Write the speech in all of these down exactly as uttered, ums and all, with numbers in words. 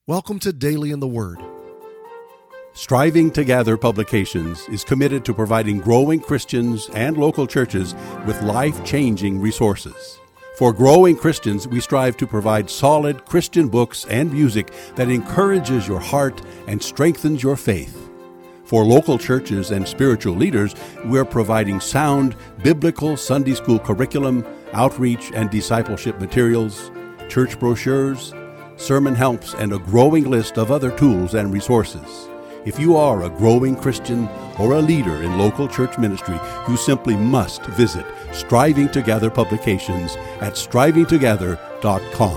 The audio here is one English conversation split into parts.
Welcome to Daily in the Word. Striving to Gather Publications is committed to providing growing Christians and local churches with life-changing resources. For growing Christians, we strive to provide solid Christian books and music that encourages your heart and strengthens your faith. For local churches and spiritual leaders, we're providing sound biblical Sunday school curriculum, outreach and discipleship materials, church brochures, sermon helps, and a growing list of other tools and resources. If you are a growing Christian or a leader in local church ministry, you simply must visit Striving to Gather Publications at striving together dot com.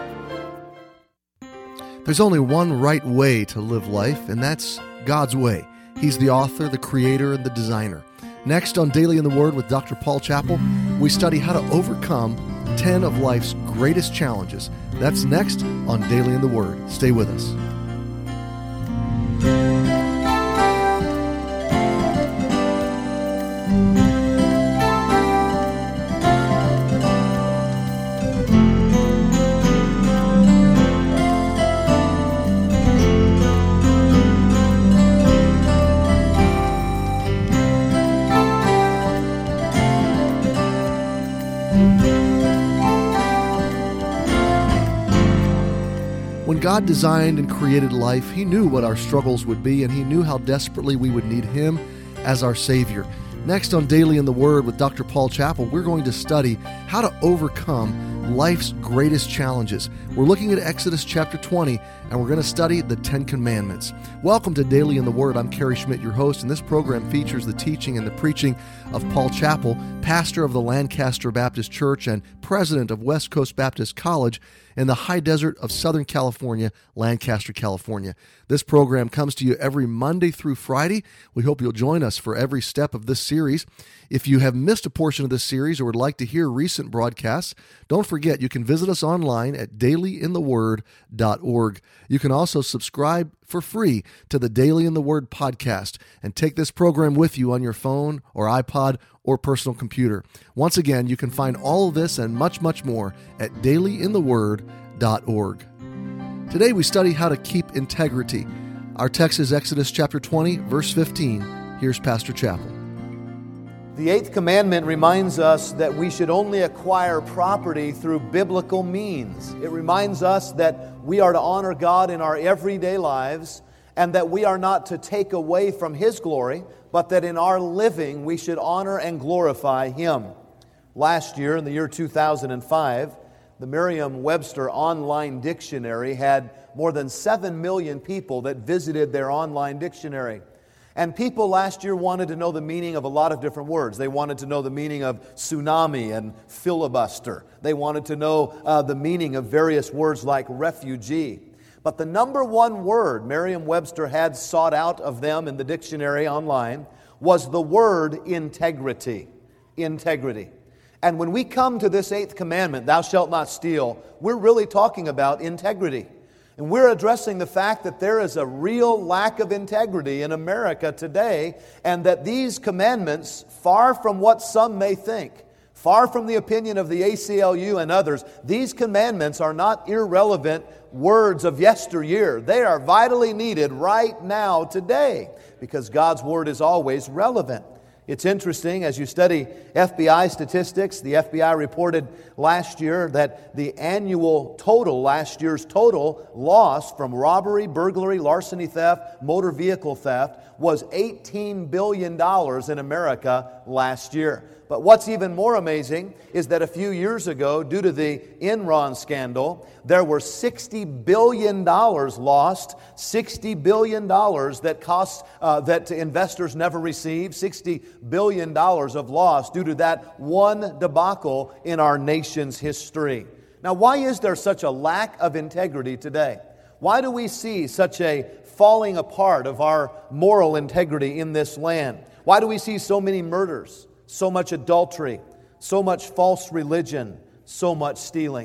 There's only one right way to live life, and that's God's way. He's the author, the creator, and the designer. Next on Daily in the Word with Doctor Paul Chappell, we study how to overcome ten of life's greatest challenges. That's next on Daily in the Word. Stay with us. When God designed and created life, He knew what our struggles would be, and He knew how desperately we would need Him as our Savior. Next on Daily in the Word with Doctor Paul Chappell, we're going to study how to overcome life's greatest challenges. We're looking at Exodus chapter twenty, and we're going to study the Ten Commandments. Welcome to Daily in the Word. I'm Kerry Schmidt, your host, and this program features the teaching and the preaching of Paul Chappell, pastor of the Lancaster Baptist Church and president of West Coast Baptist College in the high desert of Southern California, Lancaster, California. This program comes to you every Monday through Friday. We hope you'll join us for every step of this series. If you have missed a portion of this series or would like to hear recent broadcasts, don't forget you can visit us online at daily in the word dot org. You can also subscribe for free to the Daily in the Word podcast and take this program with you on your phone or iPod or personal computer. Once again, you can find all of this and much, much more at daily in the word dot org. Today we study how to keep integrity. Our text is Exodus chapter twenty, verse fifteen. Here's Pastor Chappell. The eighth commandment reminds us that we should only acquire property through biblical means. It reminds us that we are to honor God in our everyday lives and that we are not to take away from His glory, but that in our living we should honor and glorify Him. Last year, in the year two thousand five, the Merriam-Webster Online Dictionary had more than seven million people that visited their online dictionary. And people last year wanted to know the meaning of a lot of different words. They wanted to know the meaning of tsunami and filibuster. They wanted to know uh, the meaning of various words like refugee. But the number one word Merriam-Webster had sought out of them in the dictionary online was the word integrity. Integrity. And when we come to this eighth commandment, thou shalt not steal, we're really talking about integrity. And we're addressing the fact that there is a real lack of integrity in America today, and that these commandments, far from what some may think, far from the opinion of the A C L U and others, these commandments are not irrelevant words of yesteryear. They are vitally needed right now, today, because God's Word is always relevant. It's interesting, as you study F B I statistics, the F B I reported last year that the annual total, last year's total loss from robbery, burglary, larceny theft, motor vehicle theft was eighteen billion dollars in America last year. But what's even more amazing is that a few years ago, due to the Enron scandal, there were sixty billion dollars lost, sixty billion dollars that cost uh, that investors never received, sixty billion dollars of loss due to that one debacle in our nation's history. Now, why is there such a lack of integrity today? Why do we see such a falling apart of our moral integrity in this land? Why do we see so many murders, so much adultery, so much false religion, so much stealing?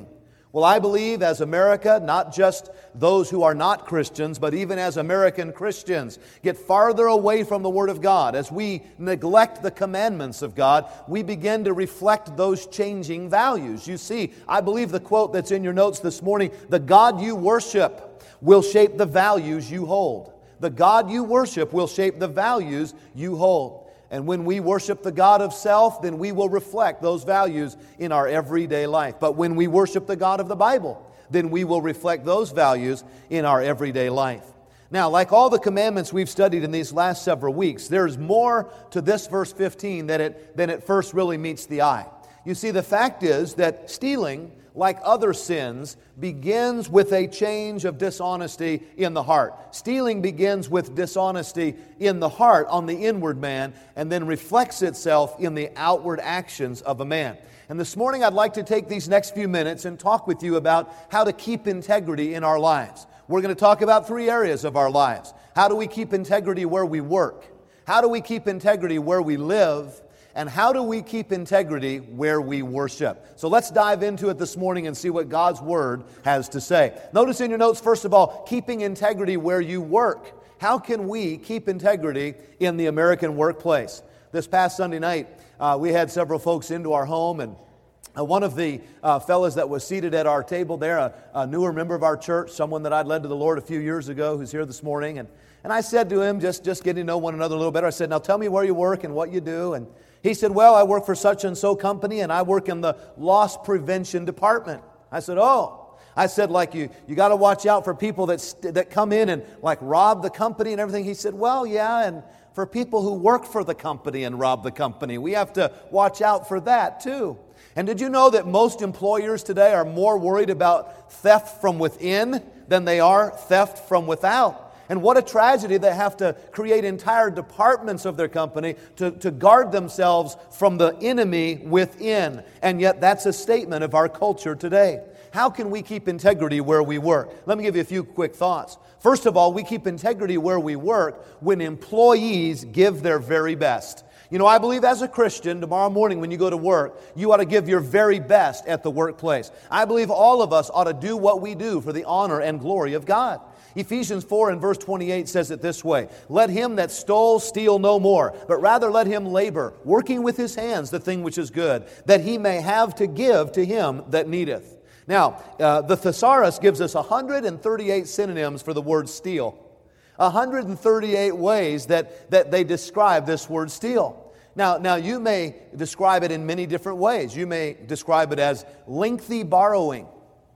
Well, I believe as America, not just those who are not Christians, but even as American Christians, get farther away from the Word of God, as we neglect the commandments of God, we begin to reflect those changing values. You see, I believe the quote that's in your notes this morning, the God you worship will shape the values you hold. The God you worship will shape the values you hold. And when we worship the God of self, then we will reflect those values in our everyday life. But when we worship the God of the Bible, then we will reflect those values in our everyday life. Now, like all the commandments we've studied in these last several weeks, there's more to this verse fifteen than it, than it first really meets the eye. You see, the fact is that stealing, like other sins, begins with a change of dishonesty in the heart. Stealing begins with dishonesty in the heart on the inward man and then reflects itself in the outward actions of a man. And this morning I'd like to take these next few minutes and talk with you about how to keep integrity in our lives. We're going to talk about three areas of our lives. How do we keep integrity where we work? How do we keep integrity where we live? And how do we keep integrity where we worship? So let's dive into it this morning and see what God's Word has to say. Notice in your notes, first of all, keeping integrity where you work. How can we keep integrity in the American workplace? This past Sunday night, uh, we had several folks into our home, and uh, one of the uh, fellas that was seated at our table there, a, a newer member of our church, someone that I'd led to the Lord a few years ago, who's here this morning, and, and I said to him, just, just getting to know one another a little better, I said, now tell me where you work and what you do. And he said, well, I work for such and so company, and I work in the loss prevention department. I said, oh. I said, like, you you got to watch out for people that st- that come in and, like, rob the company and everything. He said, well, yeah, and for people who work for the company and rob the company, we have to watch out for that, too. And did you know that most employers today are more worried about theft from within than they are theft from without? And what a tragedy they have to create entire departments of their company to, to guard themselves from the enemy within. And yet that's a statement of our culture today. How can we keep integrity where we work? Let me give you a few quick thoughts. First of all, we keep integrity where we work when employees give their very best. You know, I believe as a Christian, tomorrow morning when you go to work, you ought to give your very best at the workplace. I believe all of us ought to do what we do for the honor and glory of God. Ephesians four and verse twenty-eight says it this way, let him that stole steal no more, but rather let him labor, working with his hands the thing which is good, that he may have to give to him that needeth. Now, uh, the thesaurus gives us one hundred thirty-eight synonyms for the word steal. one hundred thirty-eight ways that, that they describe this word steal. Now, now, you may describe it in many different ways. You may describe it as lengthy borrowing,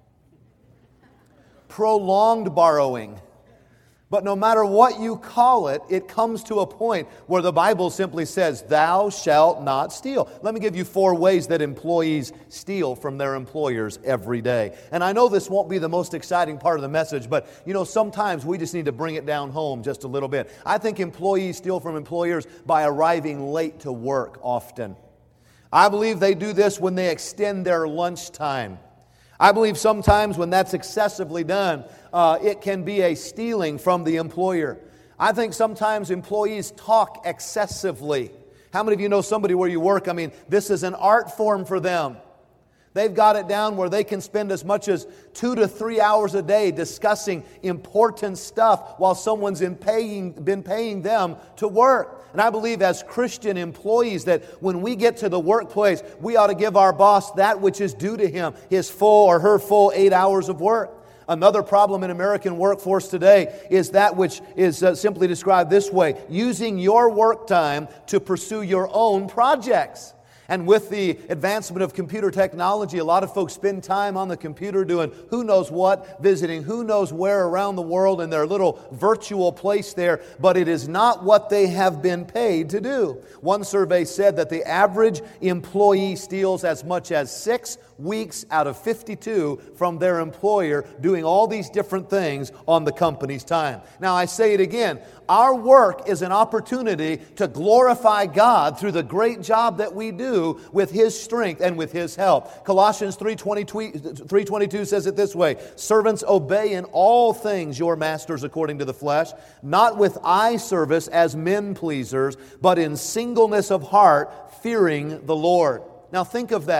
prolonged borrowing. But no matter what you call it, it comes to a point where the Bible simply says, thou shalt not steal. Let me give you four ways that employees steal from their employers every day. And I know this won't be the most exciting part of the message, but you know, sometimes we just need to bring it down home just a little bit. I think employees steal from employers by arriving late to work often. I believe they do this when they extend their lunchtime. I believe sometimes when that's excessively done, uh, it can be a stealing from the employer. I think sometimes employees talk excessively. How many of you know somebody where you work? I mean, this is an art form for them. They've got it down where they can spend as much as two to three hours a day discussing important stuff while someone's been paying, been paying them to work. And I believe as Christian employees that when we get to the workplace, we ought to give our boss that which is due to him, his full or her full eight hours of work. Another problem in American workforce today is that which is uh, simply described this way, using your work time to pursue your own projects. And with the advancement of computer technology, a lot of folks spend time on the computer doing who knows what, visiting who knows where around the world in their little virtual place there, but it is not what they have been paid to do. One survey said that the average employee steals as much as six weeks out of fifty-two from their employer doing all these different things on the company's time. Now, I say it again. Our work is an opportunity to glorify God through the great job that we do with His strength and with His help. Colossians three twenty-two says it this way, servants, obey in all things your masters according to the flesh, not with eye service as men pleasers, but in singleness of heart, fearing the Lord. Now think of that.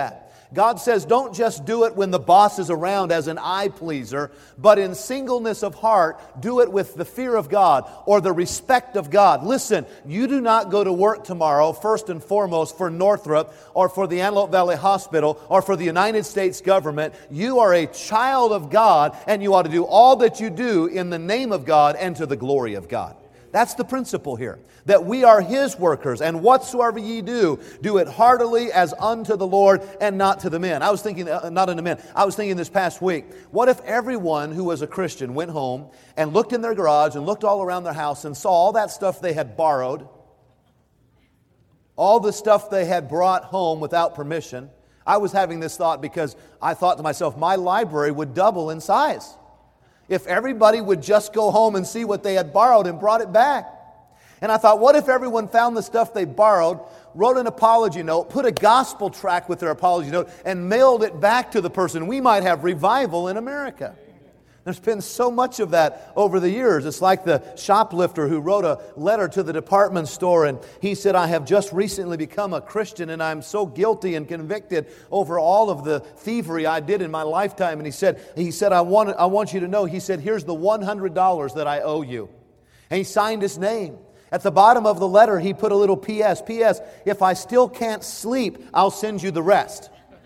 God says don't just do it when the boss is around as an eye pleaser, but in singleness of heart, do it with the fear of God or the respect of God. Listen, you do not go to work tomorrow, first and foremost, for Northrop or for the Antelope Valley Hospital or for the United States government. You are a child of God, and you ought to do all that you do in the name of God and to the glory of God. That's the principle here, that we are His workers, and whatsoever ye do, do it heartily as unto the Lord and not to the men. I was thinking, uh, not unto men, I was thinking this past week, what if everyone who was a Christian went home and looked in their garage and looked all around their house and saw all that stuff they had borrowed, all the stuff they had brought home without permission. I was having this thought because I thought to myself, my library would double in size if everybody would just go home and see what they had borrowed and brought it back. And I thought, what if everyone found the stuff they borrowed, wrote an apology note, put a gospel tract with their apology note, and mailed it back to the person? We might have revival in America. There's been so much of that over the years. It's like the shoplifter who wrote a letter to the department store, and he said, I have just recently become a Christian, and I'm so guilty and convicted over all of the thievery I did in my lifetime. And he said, he said, I want, I want you to know, he said, here's the one hundred dollars that I owe you. And he signed his name. At the bottom of the letter, he put a little P S. P S, if I still can't sleep, I'll send you the rest.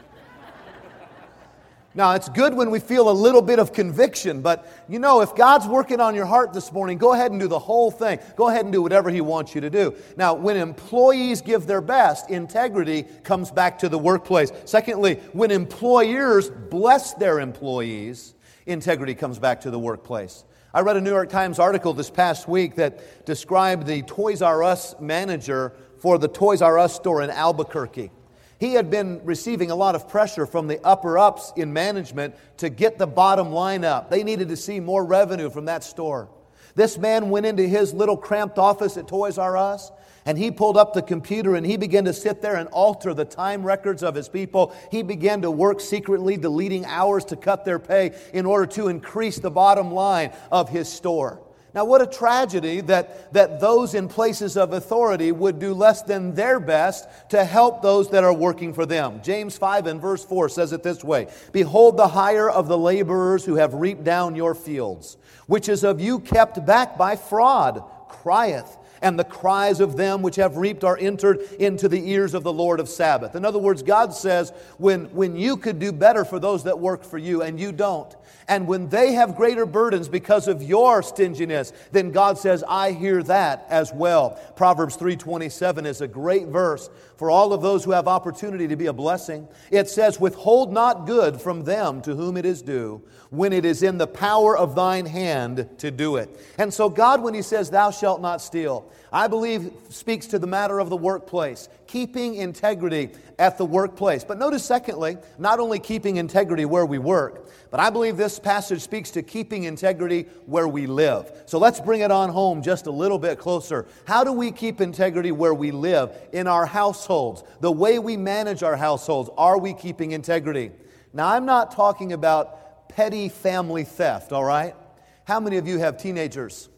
Now, it's good when we feel a little bit of conviction, but you know, if God's working on your heart this morning, go ahead and do the whole thing. Go ahead and do whatever He wants you to do. Now, when employees give their best, integrity comes back to the workplace. Secondly, when employers bless their employees, integrity comes back to the workplace. I read a New York Times article this past week that described the Toys R Us manager for the Toys R Us store in Albuquerque. He had been receiving a lot of pressure from the upper-ups in management to get the bottom line up. They needed to see more revenue from that store. This man went into his little cramped office at Toys R Us, and he pulled up the computer and he began to sit there and alter the time records of his people. He began to work secretly, deleting hours to cut their pay in order to increase the bottom line of his store. Now, what a tragedy that, that those in places of authority would do less than their best to help those that are working for them. James five and verse four says it this way, Behold, the hire of the laborers who have reaped down your fields, which is of you kept back by fraud, crieth. And the cries of them which have reaped are entered into the ears of the Lord of Sabaoth. In other words, God says, when, when you could do better for those that work for you and you don't, and when they have greater burdens because of your stinginess, then God says, I hear that as well. Proverbs three twenty-seven is a great verse for all of those who have opportunity to be a blessing. It says, Withhold not good from them to whom it is due, when it is in the power of thine hand to do it. And so God, when He says, Thou shalt not steal, I believe speaks to the matter of the workplace, keeping integrity at the workplace. But notice, secondly, not only keeping integrity where we work, but I believe this passage speaks to keeping integrity where we live. So let's bring it on home just a little bit closer. How do we keep integrity where we live? In our households, the way we manage our households, are we keeping integrity? Now, I'm not talking about petty family theft, all right? How many of you have teenagers?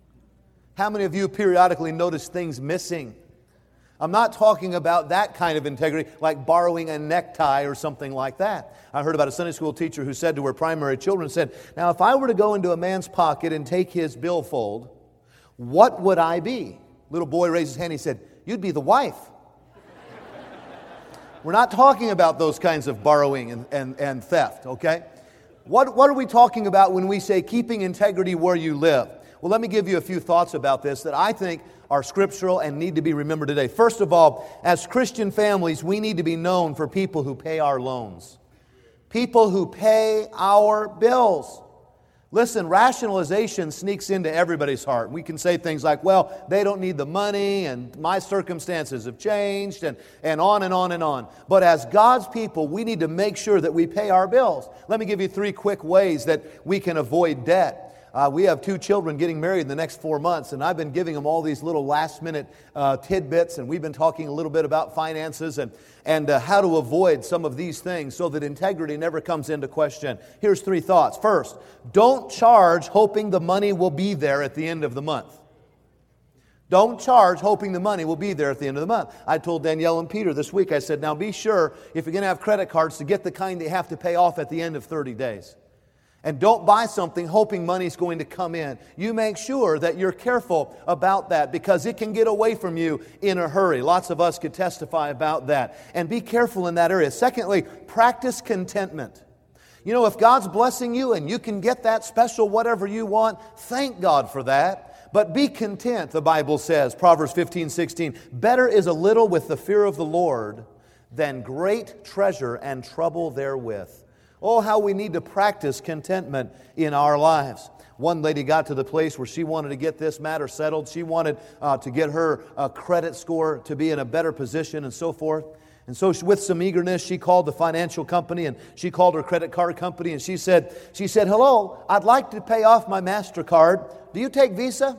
How many of you periodically notice things missing? I'm not talking about that kind of integrity, like borrowing a necktie or something like that. I heard about a Sunday school teacher who said to her primary children, said, now if I were to go into a man's pocket and take his billfold, what would I be? Little boy raised his hand, he said, you'd be the wife. We're not talking about those kinds of borrowing and, and, and theft, okay? What, what are we talking about when we say keeping integrity where you live? Well, let me give you a few thoughts about this that I think are scriptural and need to be remembered today. First of all, as Christian families, we need to be known for people who pay our loans. People who pay our bills. Listen, rationalization sneaks into everybody's heart. We can say things like, well, they don't need the money, and my circumstances have changed, and, and on and on and on. But as God's people, we need to make sure that we pay our bills. Let me give you three quick ways that we can avoid debt. Uh, we have two children getting married in the next four months, and I've been giving them all these little last-minute uh, tidbits, and we've been talking a little bit about finances and, and uh, how to avoid some of these things so that integrity never comes into question. Here's three thoughts. First, don't charge hoping the money will be there at the end of the month. Don't charge hoping the money will be there at the end of the month. I told Danielle and Peter this week, I said, now be sure if you're going to have credit cards to get the kind they have to pay off at the end of thirty days. And don't buy something hoping money's going to come in. You make sure that you're careful about that because it can get away from you in a hurry. Lots of us could testify about that. And be careful in that area. Secondly, practice contentment. You know, if God's blessing you and you can get that special whatever you want, thank God for that. But be content, the Bible says, Proverbs fifteen sixteen. Better is a little with the fear of the Lord than great treasure and trouble therewith. Oh, how we need to practice contentment in our lives. One lady got to the place where she wanted to get this matter settled. She wanted uh, to get her uh, credit score to be in a better position and so forth. And so with some eagerness, she called the financial company and she called her credit card company and she said, she said, hello, I'd like to pay off my MasterCard. Do you take Visa?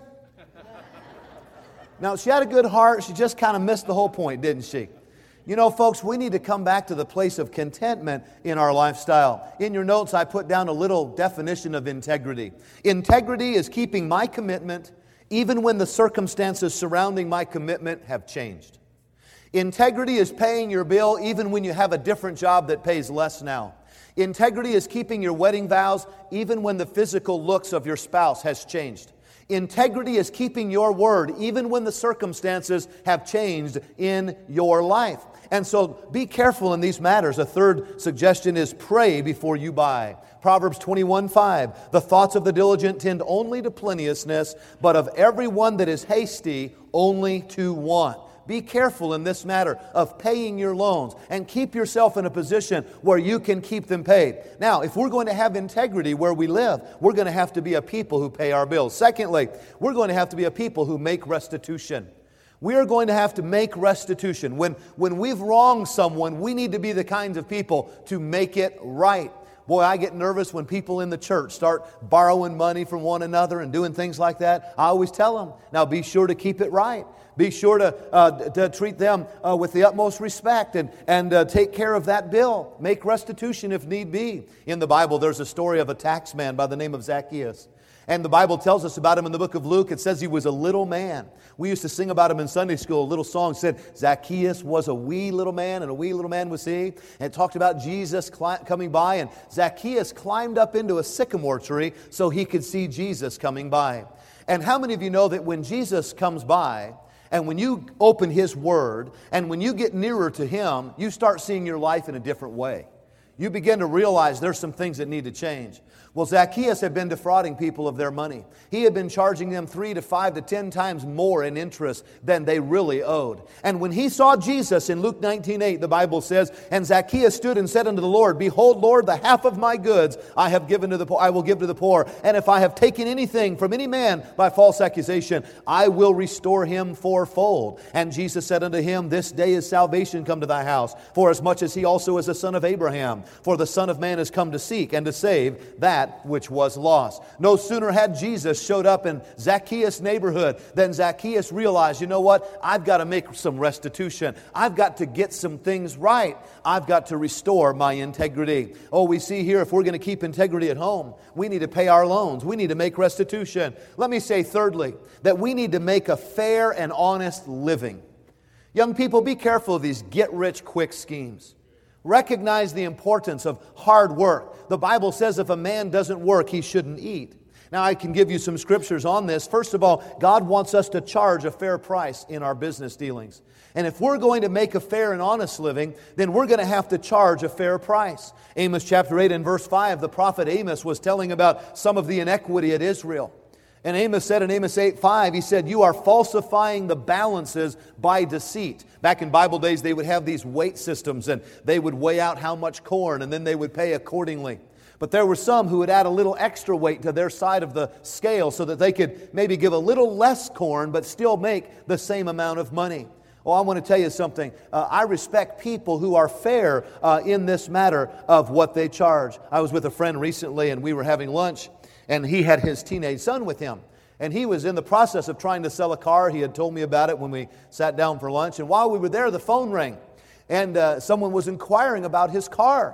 Now, she had a good heart. She just kind of missed the whole point, didn't she? You know, folks, we need to come back to the place of contentment in our lifestyle. In your notes, I put down a little definition of integrity. Integrity is keeping my commitment even when the circumstances surrounding my commitment have changed. Integrity is paying your bill even when you have a different job that pays less now. Integrity is keeping your wedding vows even when the physical looks of your spouse has changed. Integrity is keeping your word even when the circumstances have changed in your life. And so be careful in these matters. A third suggestion is pray before you buy. Proverbs twenty-one five. The thoughts of the diligent tend only to plenteousness, but of everyone that is hasty only to want. Be careful in this matter of paying your loans and keep yourself in a position where you can keep them paid. Now, if we're going to have integrity where we live, we're going to have to be a people who pay our bills. Secondly, we're going to have to be a people who make restitution. We are going to have to make restitution. When, when we've wronged someone, we need to be the kinds of people to make it right. Boy, I get nervous when people in the church start borrowing money from one another and doing things like that. I always tell them, now be sure to keep it right. Be sure to, uh, to treat them uh, with the utmost respect and, and uh, take care of that bill. Make restitution if need be. In the Bible, there's a story of a tax man by the name of Zacchaeus. And the Bible tells us about him in the book of Luke. It says he was a little man. We used to sing about him in Sunday school. A little song said, Zacchaeus was a wee little man, and a wee little man was he. And it talked about Jesus cli- coming by, and Zacchaeus climbed up into a sycamore tree so he could see Jesus coming by. And how many of you know that when Jesus comes by, and when you open His Word, and when you get nearer to Him, you start seeing your life in a different way. You begin to realize there's some things that need to change. Well, Zacchaeus had been defrauding people of their money. He had been charging them three to five to ten times more in interest than they really owed. And when he saw Jesus in Luke nineteen eight, the Bible says, and Zacchaeus stood and said unto the Lord, Behold, Lord, the half of my goods I have given to the poor, I will give to the poor. And if I have taken anything from any man by false accusation, I will restore him fourfold. And Jesus said unto him, This day is salvation come to thy house, for as much as he also is a son of Abraham. For the Son of Man is come to seek and to save that which was lost. No sooner had Jesus showed up in Zacchaeus' neighborhood than Zacchaeus realized, you know what? I've got to make some restitution. I've got to get some things right. I've got to restore my integrity. Oh, we see here if we're going to keep integrity at home, we need to pay our loans. We need to make restitution. Let me say thirdly, that we need to make a fair and honest living. Young people, be careful of these get-rich-quick schemes. Recognize the importance of hard work. The Bible says if a man doesn't work, he shouldn't eat. Now, I can give you some scriptures on this. First of all, God wants us to charge a fair price in our business dealings. And if we're going to make a fair and honest living, then we're going to have to charge a fair price. Amos chapter eight and verse five, the prophet Amos was telling about some of the inequity at Israel. And Amos said in Amos eight five, he said, You are falsifying the balances by deceit. Back in Bible days, they would have these weight systems, and they would weigh out how much corn, and then they would pay accordingly. But there were some who would add a little extra weight to their side of the scale so that they could maybe give a little less corn, but still make the same amount of money. Oh, I want to tell you something. Uh, I respect people who are fair uh, in this matter of what they charge. I was with a friend recently, and we were having lunch. And he had his teenage son with him. And he was in the process of trying to sell a car. He had told me about it when we sat down for lunch. And while we were there, the phone rang. And uh, someone was inquiring about his car.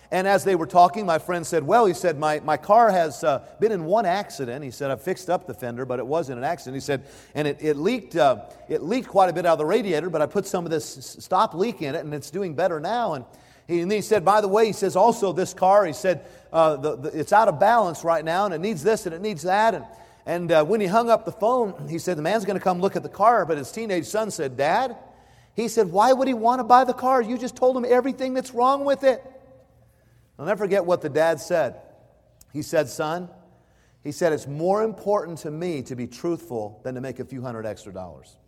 And as they were talking, my friend said, well, he said, my, my car has uh, been in one accident. He said, I've fixed up the fender, but it wasn't an accident. He said, and it, it leaked uh, it leaked quite a bit out of the radiator, but I put some of this stop leak in it, and it's doing better now. And he, and he said, by the way, he says, also this car, he said, uh, the, the, it's out of balance right now, and it needs this and it needs that. And, and uh, when he hung up the phone, he said, the man's going to come look at the car, but his teenage son said, Dad, he said, why would he want to buy the car? You just told him everything that's wrong with it. I'll never forget what the dad said. He said, son, he said, it's more important to me to be truthful than to make a few hundred extra dollars.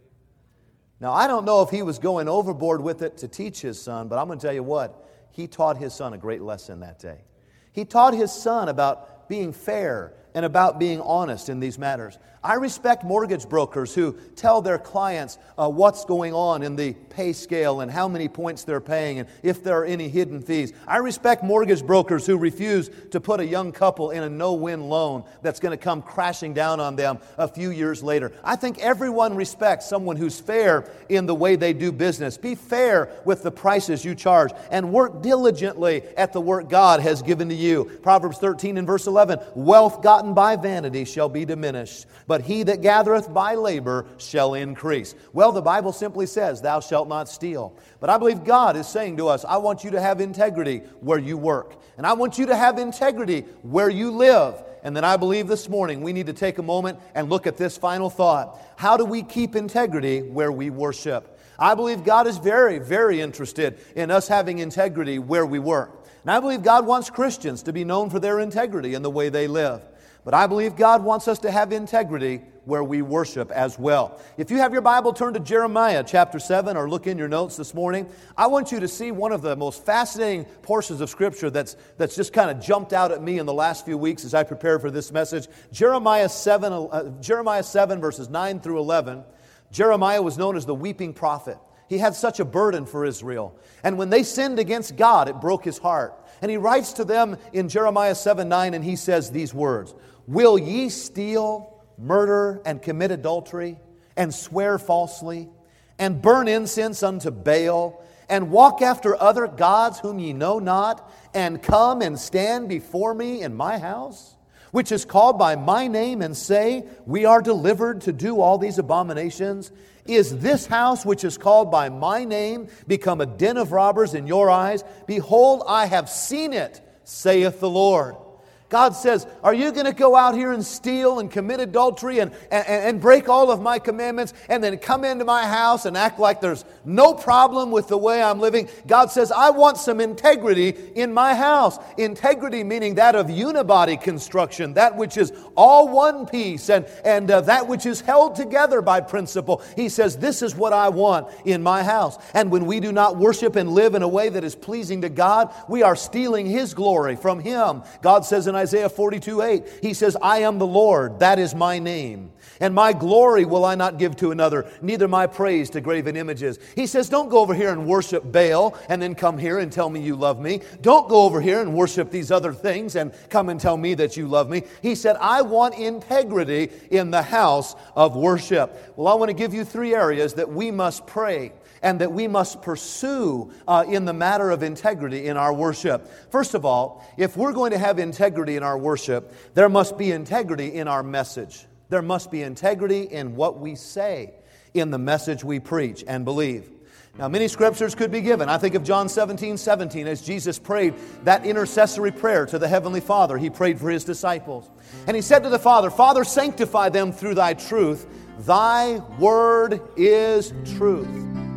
Now, I don't know if he was going overboard with it to teach his son, but I'm going to tell you what, he taught his son a great lesson that day. He taught his son about being fair and about being honest in these matters. I respect mortgage brokers who tell their clients uh, what's going on in the pay scale and how many points they're paying and if there are any hidden fees. I respect mortgage brokers who refuse to put a young couple in a no-win loan that's going to come crashing down on them a few years later. I think everyone respects someone who's fair in the way they do business. Be fair with the prices you charge and work diligently at the work God has given to you. Proverbs thirteen and verse eleven, wealth gotten by vanity shall be diminished, but he that gathereth by labor shall increase. Well, the Bible simply says, thou shalt not steal. But I believe God is saying to us, I want you to have integrity where you work. And I want you to have integrity where you live. And then I believe this morning we need to take a moment and look at this final thought. How do we keep integrity where we worship? I believe God is very, very interested in us having integrity where we work. And I believe God wants Christians to be known for their integrity in the way they live. But I believe God wants us to have integrity where we worship as well. If you have your Bible, turn to Jeremiah chapter seven or look in your notes this morning. I want you to see one of the most fascinating portions of Scripture that's, that's just kind of jumped out at me in the last few weeks as I prepared for this message. Jeremiah seven, uh, Jeremiah seven verses nine through eleven. Jeremiah was known as the weeping prophet. He had such a burden for Israel. And when they sinned against God, it broke his heart. And he writes to them in Jeremiah seven nine, and he says these words, will ye steal, murder, and commit adultery, and swear falsely, and burn incense unto Baal, and walk after other gods whom ye know not, and come and stand before me in my house, which is called by my name, and say, we are delivered to do all these abominations? Is this house which is called by my name become a den of robbers in your eyes? Behold, I have seen it, saith the Lord. God says, are you going to go out here and steal and commit adultery and, and, and break all of my commandments and then come into my house and act like there's no problem with the way I'm living? God says, I want some integrity in my house. Integrity meaning that of unibody construction, that which is all one piece and, and uh, that which is held together by principle. He says, this is what I want in my house. And when we do not worship and live in a way that is pleasing to God, we are stealing His glory from Him. God says in Isaiah forty-two eight, He says, I am the Lord, that is my name. And my glory will I not give to another, neither my praise to graven images. He says, don't go over here and worship Baal and then come here and tell me you love me. Don't go over here and worship these other things and come and tell me that you love me. He said, I want integrity in the house of worship. Well, I want to give you three areas that we must pray and that we must pursue uh, in the matter of integrity in our worship. First of all, if we're going to have integrity in our worship, there must be integrity in our message. There must be integrity in what we say, in the message we preach and believe. Now, many scriptures could be given. I think of John seventeen seventeen, as Jesus prayed that intercessory prayer to the Heavenly Father. He prayed for His disciples. And He said to the Father, Father, sanctify them through Thy truth. Thy word is truth.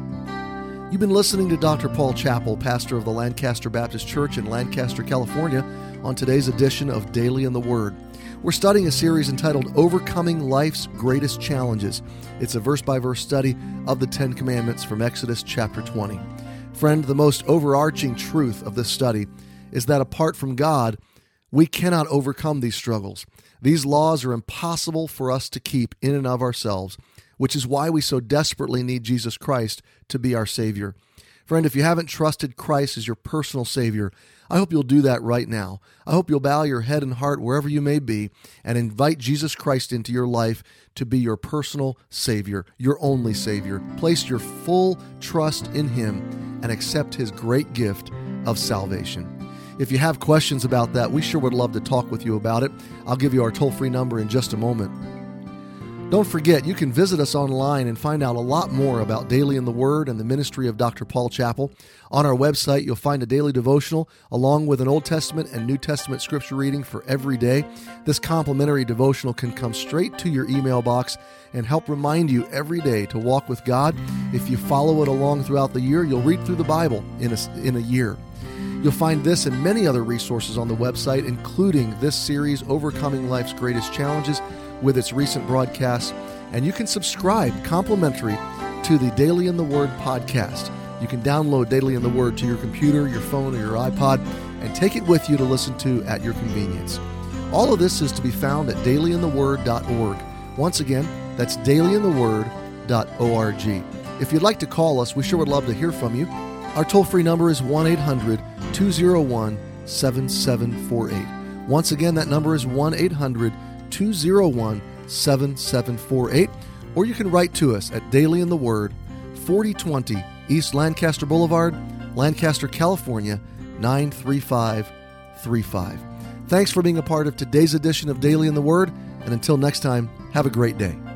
You've been listening to Doctor Paul Chappell, pastor of the Lancaster Baptist Church in Lancaster, California, on today's edition of Daily in the Word. We're studying a series entitled Overcoming Life's Greatest Challenges. It's a verse-by-verse study of the Ten Commandments from Exodus chapter twenty. Friend, the most overarching truth of this study is that apart from God, we cannot overcome these struggles. These laws are impossible for us to keep in and of ourselves, which is why we so desperately need Jesus Christ to be our Savior. Friend, if you haven't trusted Christ as your personal Savior, I hope you'll do that right now. I hope you'll bow your head and heart wherever you may be and invite Jesus Christ into your life to be your personal Savior, your only Savior. Place your full trust in Him and accept His great gift of salvation. If you have questions about that, we sure would love to talk with you about it. I'll give you our toll-free number in just a moment. Don't forget, you can visit us online and find out a lot more about Daily in the Word and the ministry of Doctor Paul Chappell. On our website, you'll find a daily devotional along with an Old Testament and New Testament scripture reading for every day. This complimentary devotional can come straight to your email box and help remind you every day to walk with God. If you follow it along throughout the year, you'll read through the Bible in a, in a year. You'll find this and many other resources on the website, including this series, Overcoming Life's Greatest Challenges, with its recent broadcasts, and you can subscribe complimentary to the Daily in the Word podcast. You can download Daily in the Word to your computer, your phone, or your iPod, and take it with you to listen to at your convenience. All of this is to be found at daily in the word dot org. Once again, that's daily in the word dot org. If you'd like to call us, we sure would love to hear from you. Our toll-free number is one eight hundred two oh one seven seven four eight. Once again, that number is one eight hundred two oh one seven seven four eight, or you can write to us at Daily in the Word, forty twenty East Lancaster Boulevard, Lancaster, California, nine three five three five. Thanks for being a part of today's edition of Daily in the Word, and until next time, have a great day.